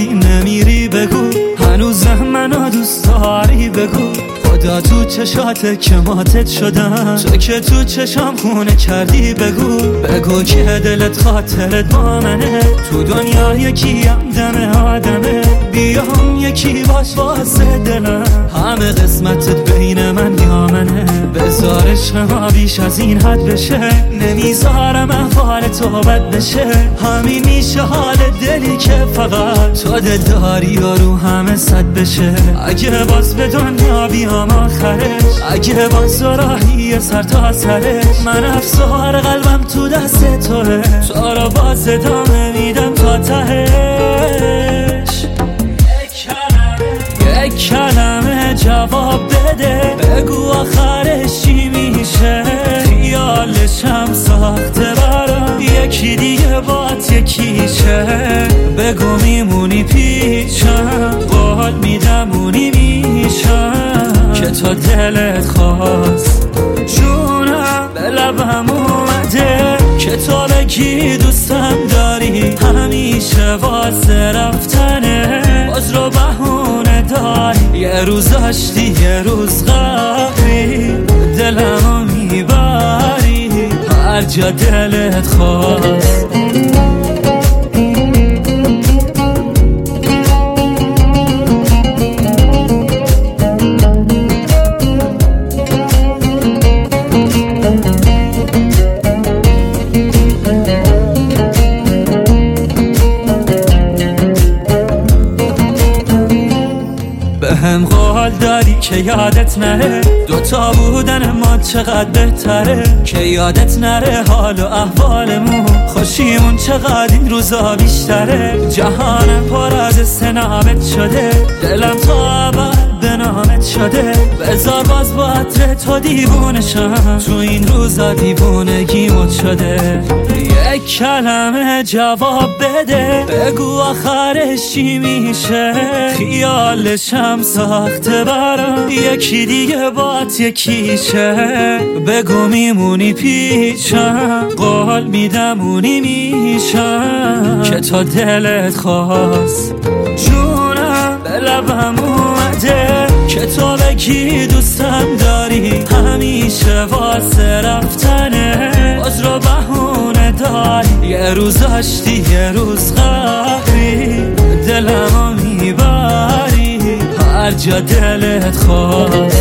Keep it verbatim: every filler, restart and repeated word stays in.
ولی نمیری بگو هنوزم منو دوست داری بگو خدا تو چشاته که ماتت شدم تو که تو چشام خونه کردی بگو بگو که دلت خاطرت با منه تو دنیا یکیم دم آدمه بیام یکی باش واسه دلم همه قسمتت بین من یا منه بذار عشق ما بیش از این حد بشه نمیذارم احوال تو بد بشه همین میشه حال دلی که فقط تو دل داری و رو همه صد بشه اگه باز به دنیا بیام آخرش اگه باز راهی سر تا سرش من افسار قلبم تو دست توه تو را باز ادامه میدم تا تهش یک کلمه جواب بده بگو آخرش چی میشه خیالشم ساخته برام یکی دیگه بات یکیشه بگو میمونی پیشم قول میدم اونی میشم که تا دلت خواست جونم به لبم اومده که تو بگی دوستم داری همیشه واسه رفتنه باز رو بهونه داری یه روز داشتی یه روز غفری دلمو میبری هر جا دلت خواست هم قول داری که یادت نره دوتا بودن ما چقدر بهتره که یادت نره حال و احوالمون خوشیمون چقدر این روزا بیشتره جهانم پر از سنابت شده دلم تا ابد به نامت شده بذار باز با عطر تو دیوونشم تو این روزا دیوونگیمت شده یک کلمه جواب بده بگو آخرش چی میشه خیالشم ساخته برام یکی دیگه بات یکیشه بگو میمونی پیشم قول میدم اونی میشم که تا دلت خواست جونم به لبم اومده که تو بگی دوستم داری همیشه واسه رفتنه باز رو بهونه داری یه روز داشتی یه روز غفری دلمو میبری هر جا دلت خواست